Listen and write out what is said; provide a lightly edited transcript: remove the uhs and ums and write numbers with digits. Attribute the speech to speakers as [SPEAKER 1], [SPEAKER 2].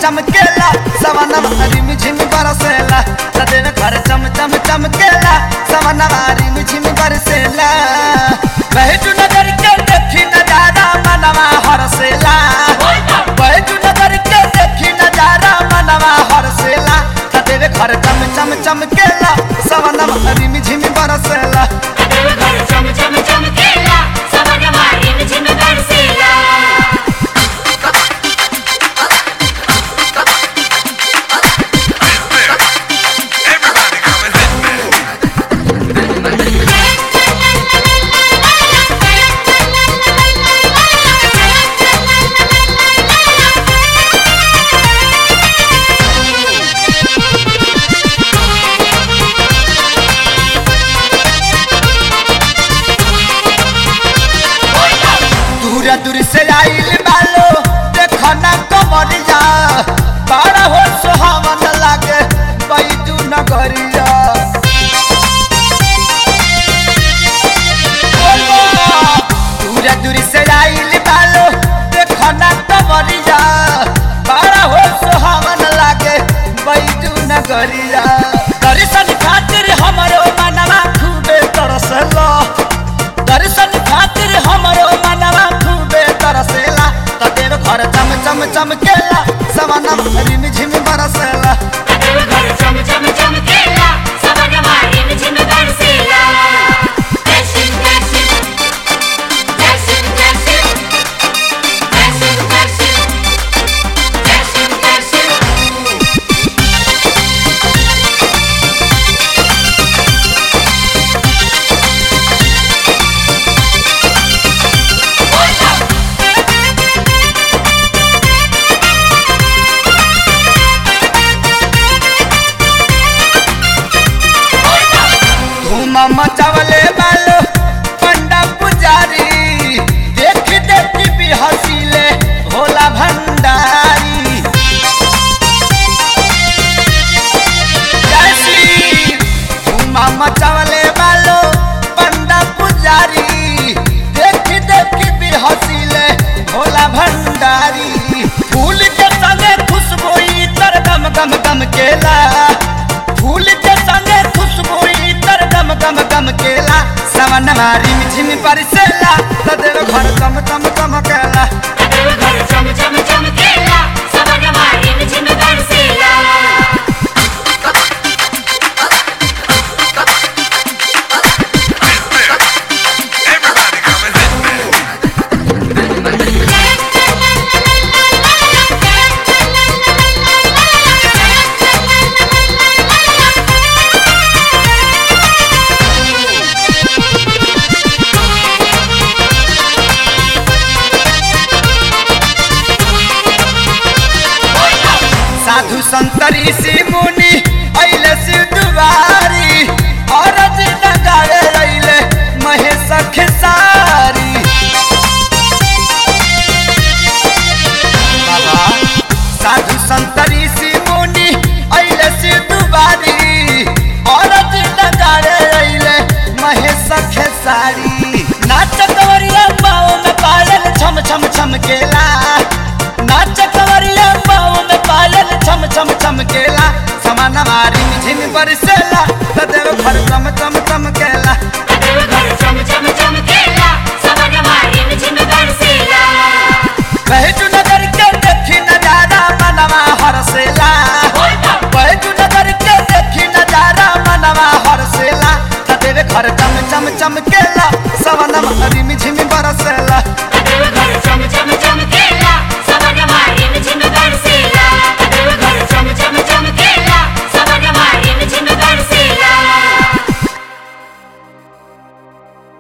[SPEAKER 1] चमकेला सवनवा रिम झिम बरसेला देव घर चम चम चमकेला सवनवा रिम झिम बरसेला बैजू नगर के देखी नजारा मनवा हरसेला बैजू नगर के देखी नजारा मनवा हरसेला देव घर चम चम चमकेला सवनवा रिम झिम बरसेला
[SPEAKER 2] देव घर चम चम चमकेला सवनवा रिम झिम बरसेला।
[SPEAKER 1] दूर से आइल बालो देखो ना कमरिया बड़ा हो सुहावन लागे बैजू नगरिया दूर से आइल बालो देखो ना कमरिया बड़ा हो सुहावन लागे बैजू नगरिया दर्शन खातिर हमरो मनवा खूबे तरसला दर्शन खातिर हमरो मनवा बरसेला देव घर चम चम चमकेला सवनवा रिम झिम बरसेला
[SPEAKER 2] देव घर चम चम चमकेला सवनवा रिम झिम बरसेला। दर्शन दर्शन दर्शन दर्शन दर्शन दर्शन दर्शन दर्शन
[SPEAKER 1] मचावले बालो पंडा पुजारी देख देख भी हसीले होला भंडारी जैसी मचावले बालो पंडा पुजारी देख देख भी हसीले होला भंडारी फूल के संगे खुशबू तर गम गम गम केला फूल के संगे खुशबू गम गम गम केला सवनवा रिम झिम बरसेला देव घर चम चम चमकेला
[SPEAKER 2] देव घर चम चम चमकेला सवनवा रिम झिम बरसेला।
[SPEAKER 1] साधु संत ऋषि मुनि अइले शिव दुआरी औरत नगाए अइले महेश खेसारी बाबा साधु संत ऋषि मुनि अइले शिव दुआरी औरत नगाए अइले महेश खेसारी नाच कवरिया पाँव में पायल छम छम छमकेला नाच कवरिया पाँव में पायल छम छम चमकेला सवनवा रिम झिम बरसेला देव घर चम चम चमकेला